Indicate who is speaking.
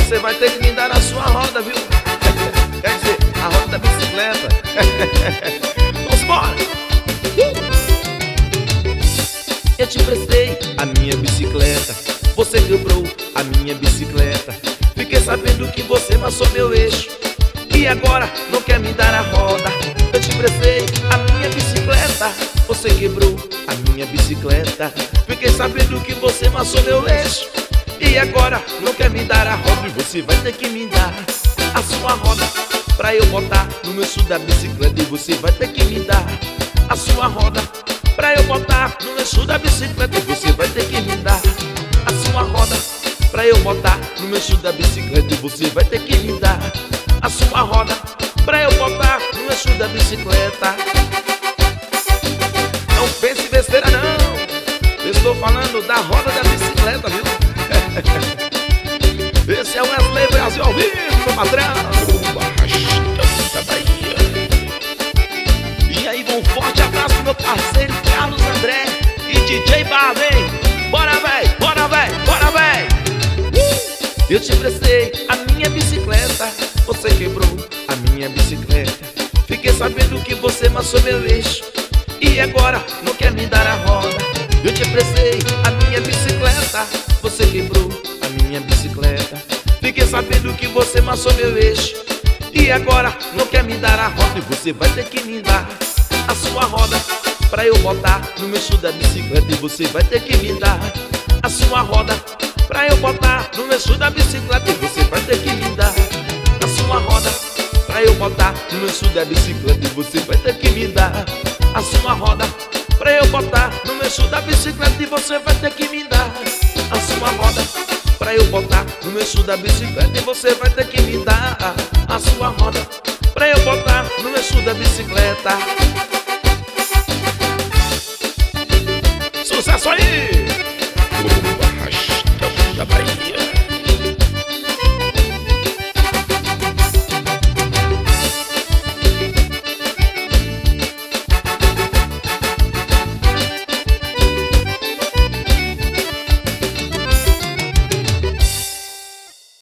Speaker 1: você vai ter que me dar a sua roda, viu? Quer dizer, a roda da bicicleta. Vamos embora! Eu te emprestei a minha bicicleta, você quebrou a minha bicicleta. Fiquei sabendo que você amassou meu eixo e agora não quer me dar a roda. Eu te emprestei a minha bicicleta, você quebrou a minha bicicleta. Fiquei sabendo que você amassou meu eixo e agora não quer me dar a roda. E você vai ter que me dar a sua roda pra eu botar no meu eixo da bicicleta. E você vai ter que me dar a sua roda pra eu botar no eixo da bicicleta. E você vai ter que me dar a sua roda pra eu botar no eixo da bicicleta. E você vai ter que me dar a sua roda pra eu botar no eixo da bicicleta. Não pense besteira não, eu estou falando da roda da bicicleta, viu? Esse é o Wesley Brasil ao vivo, meu patrão. Da Bahia. E aí, um forte abraço pro meu parceiro Carlos André e DJ Barba, hein? Bora, véi, bora, véi, bora, véi. Eu te emprestei a minha bicicleta, você quebrou a minha bicicleta. Fiquei sabendo que você amassou meu eixo e agora não quer me dar a roda. Eu te emprestei a minha bicicleta, você quebrou a minha bicicleta. Fiquei sabendo que você amassou meu eixo e agora não quer me dar a roda. E você vai ter que me dar a sua roda pra eu botar no eixo da bicicleta. E você vai ter que me dar a sua roda pra eu botar no eixo da bicicleta. E você vai ter que me dar a sua roda pra eu botar no eixo da bicicleta. E você vai ter que me dar a sua roda pra eu botar no eixo da bicicleta. E você vai ter que me dar a sua roda pra eu botar no eixo da bicicleta. E você vai ter que me dar a sua roda pra eu botar no eixo da bicicleta.